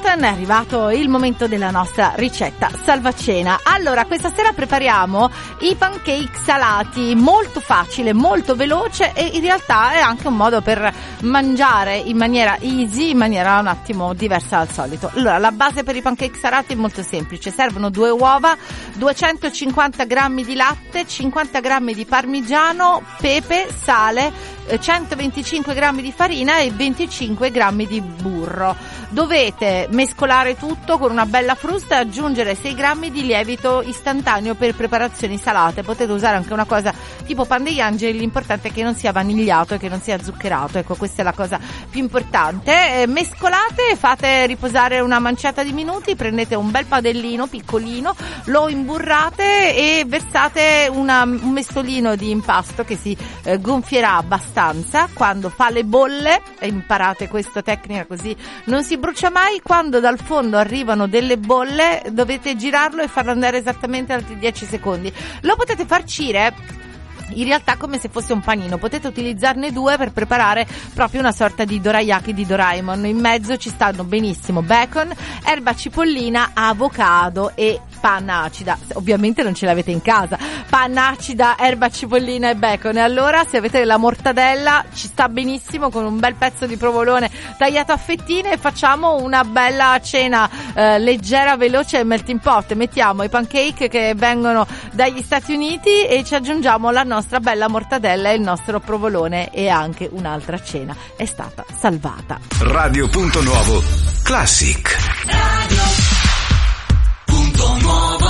Button, è arrivato il momento della nostra ricetta salvacena. Allora, questa sera prepariamo i pancake salati, molto facile, molto veloce e in realtà è anche un modo per mangiare in maniera easy, in maniera un attimo diversa dal solito. Allora, la base per i pancake salati è molto semplice, servono 2 uova, 250 grammi di latte, 50 grammi di parmigiano, pepe, sale, 125 grammi di farina e 25 grammi di burro. Dovete mescolare tutto con una bella frusta e aggiungere 6 grammi di lievito istantaneo per preparazioni salate. Potete usare anche una cosa tipo pan degli angeli, l'importante è che non sia vanigliato e che non sia zuccherato, ecco, questa è la cosa più importante. Mescolate, fate riposare una manciata di minuti, prendete un bel padellino piccolino, lo imburrate e versate un mestolino di impasto che si gonfierà abbastanza. Quando fa le bolle, imparate questa tecnica così non si brucia mai, quando dal fondo arrivano delle bolle dovete girarlo e farlo andare esattamente altri 10 secondi. Lo potete farcire in realtà come se fosse un panino, potete utilizzarne 2 per preparare proprio una sorta di dorayaki di Doraemon. In mezzo ci stanno benissimo bacon, erba cipollina, avocado e panna acida. Ovviamente non ce l'avete in casa, panna acida, erba cipollina e bacon. E allora se avete la mortadella ci sta benissimo con un bel pezzo di provolone tagliato a fettine, e facciamo una bella cena leggera, veloce e melting pot. Mettiamo i pancake che vengono dagli Stati Uniti e ci aggiungiamo la nostra bella mortadella e il nostro provolone, e anche un'altra cena è stata salvata. Radio Punto Nuovo Classic. Radio Punto Nuovo.